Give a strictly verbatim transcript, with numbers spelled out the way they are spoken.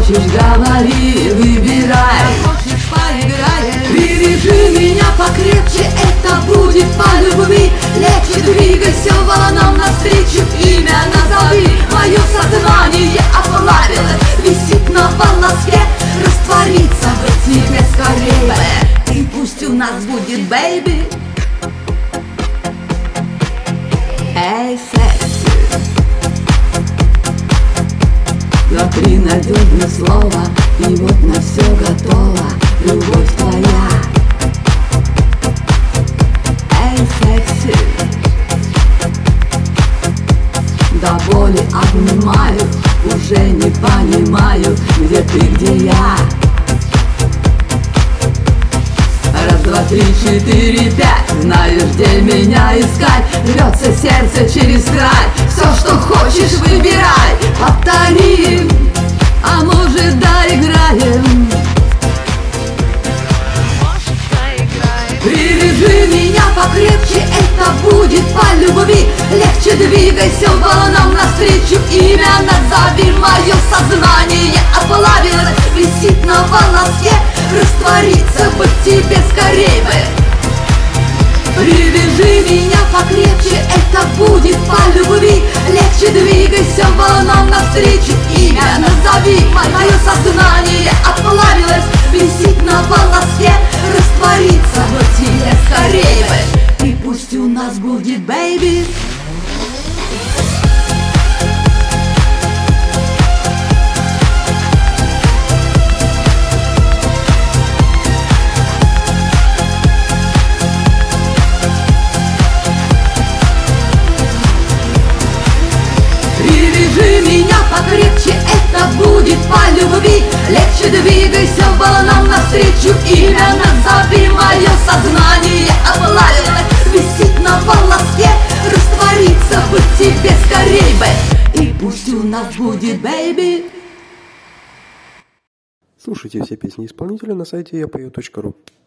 хочешь, говори, выбирай. Хочешь, поиграем? Привяжи меня покрепче, это будет по любви. Легче двигайся волнам навстречу, имя назови. Мое сознание оплавилось, висит на волоске. Раствориться в тебе скорее, и пусть у нас будет бэйби. Эй, секси, два-три надежных слова, и вот на все готово, любовь твоя. Эй, секси, до боли обнимаю, уже не понимаю, где ты, где я. Раз, два, три, четыре, пять, знаешь, где меня искать. Рвется сердце через край, все, что хочешь, выбирай. Повторим, а может, доиграем. Может, поиграем? Привяжи меня покрепче, это будет по любви. Легче двигайся волнам навстречу, имя назови. Мое сознание оплавилось, висит на волоске. Раствориться бы тебе скорей бы. Привяжи меня покрепче, это будет по любви. Легче двигайся волнам навстречу, имя назови. Мое сознание оплавилось, висит на волоске. Раствориться бы тебе скорей бы, и пусть у нас будет бэйби. Привяжи меня покрепче, это будет по любви. Легче двигайся волнам навстречу, имя назови. Мое сознание оплавилось, висит на волоске. Раствориться бы тебе скорей бы, и пусть у нас будет бэйби. Слушайте все песни исполнителя на сайте я пою точка ру.